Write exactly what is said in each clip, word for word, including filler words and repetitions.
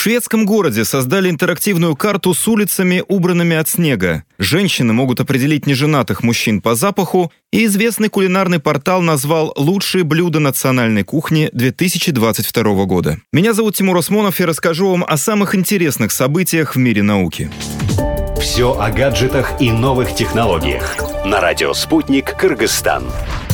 шведском городе создали интерактивную карту с улицами, убранными от снега. Женщины могут определить неженатых мужчин по запаху, и известный кулинарный портал назвал «Лучшие блюда национальной кухни две тысячи двадцать второго года». Меня зовут Тимур Осмонов, и расскажу вам о самых интересных событиях в мире науки. Все о гаджетах и новых технологиях. На радио «Спутник Кыргызстан».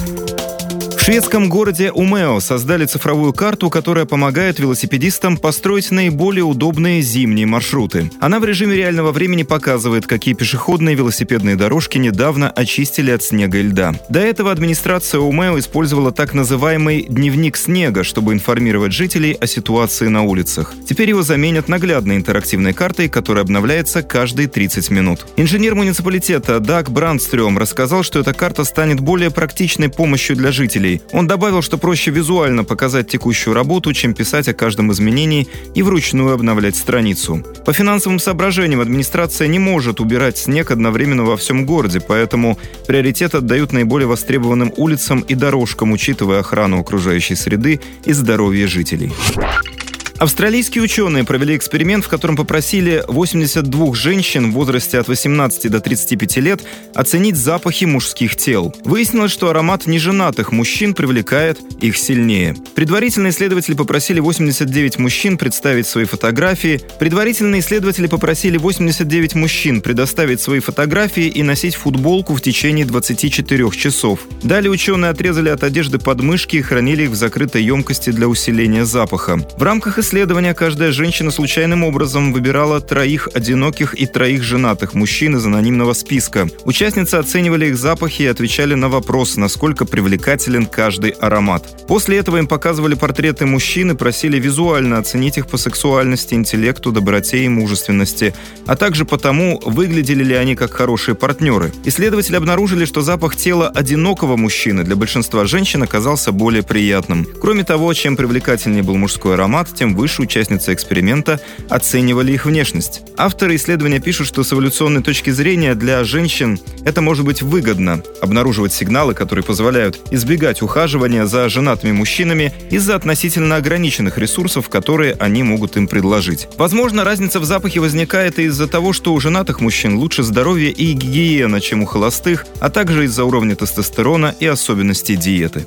В шведском городе Умео создали цифровую карту, которая помогает велосипедистам построить наиболее удобные зимние маршруты. Она в режиме реального времени показывает, какие пешеходные и велосипедные дорожки недавно очистили от снега и льда. До этого администрация Умео использовала так называемый «дневник снега», чтобы информировать жителей о ситуации на улицах. Теперь его заменят наглядной интерактивной картой, которая обновляется каждые тридцать минут. Инженер муниципалитета Даг Брандстрём рассказал, что эта карта станет более практичной помощью для жителей. Он добавил, что проще визуально показать текущую работу, чем писать о каждом изменении и вручную обновлять страницу. По финансовым соображениям администрация не может убирать снег одновременно во всем городе, поэтому приоритет отдают наиболее востребованным улицам и дорожкам, учитывая охрану окружающей среды и здоровье жителей. Австралийские ученые провели эксперимент, в котором попросили восемьдесят двух женщин в возрасте от восемнадцати до тридцати пяти лет оценить запахи мужских тел. Выяснилось, что аромат неженатых мужчин привлекает их сильнее. Предварительно исследователи попросили восемьдесят девять мужчин представить свои фотографии. Предварительно исследователи попросили восемьдесят девять мужчин предоставить свои фотографии и носить футболку в течение двадцати четырёх часов. Далее ученые отрезали от одежды подмышки и хранили их в закрытой емкости для усиления запаха. В рамках исследования Исследования каждая женщина случайным образом выбирала троих одиноких и троих женатых мужчин из анонимного списка. Участницы оценивали их запахи и отвечали на вопрос, насколько привлекателен каждый аромат. После этого им показывали портреты мужчин и просили визуально оценить их по сексуальности, интеллекту, доброте и мужественности, а также по тому, выглядели ли они как хорошие партнеры. Исследователи обнаружили, что запах тела одинокого мужчины для большинства женщин оказался более приятным. Кроме того, чем привлекательнее был мужской аромат, тем выше участницы эксперимента оценивали их внешность. Авторы исследования пишут, что с эволюционной точки зрения для женщин это может быть выгодно – обнаруживать сигналы, которые позволяют избегать ухаживания за женатыми мужчинами из-за относительно ограниченных ресурсов, которые они могут им предложить. Возможно, разница в запахе возникает и из-за того, что у женатых мужчин лучше здоровье и гигиена, чем у холостых, а также из-за уровня тестостерона и особенностей диеты.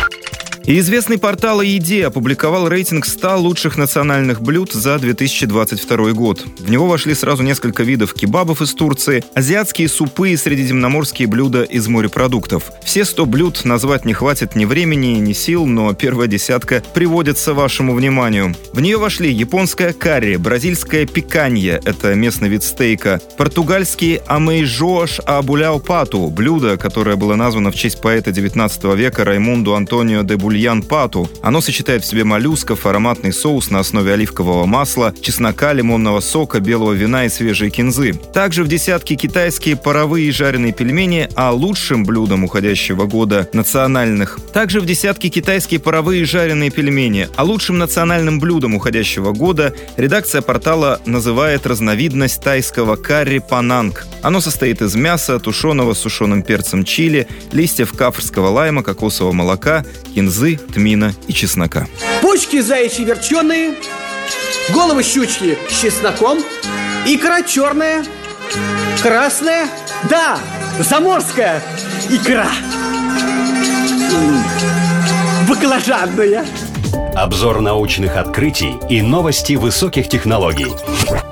И известный портал о еде опубликовал рейтинг ста лучших национальных блюд за две тысячи двадцать второй год. В него вошли сразу несколько видов кебабов из Турции, азиатские супы и средиземноморские блюда из морепродуктов. Все сто блюд назвать не хватит ни времени, ни сил, но первая десятка приводится вашему вниманию. В нее вошли японское карри, бразильское пиканье – это местный вид стейка, португальский амейжоаш абуляу пату – блюдо, которое было названо в честь поэта девятнадцатого века Раймунду Антонио де Бульян пату. Оно сочетает в себе моллюсков, ароматный соус на основе оливкового масла, чеснока, лимонного сока, белого вина и свежей кинзы. Также в десятке китайские паровые жареные пельмени, а лучшим блюдом уходящего года национальных. Также в десятке китайские паровые жареные пельмени, а лучшим национальным блюдом уходящего года редакция портала называет разновидность тайского карри пананг. Оно состоит из мяса, тушеного с сушеным перцем чили, листьев кафрского лайма, кокосового молока, кинзы, тмина и чеснока. Почки заячьи верченые, головы щучьи с чесноком, икра черная, красная, да, заморская икра, баклажанная. Обзор научных открытий и новости высоких технологий.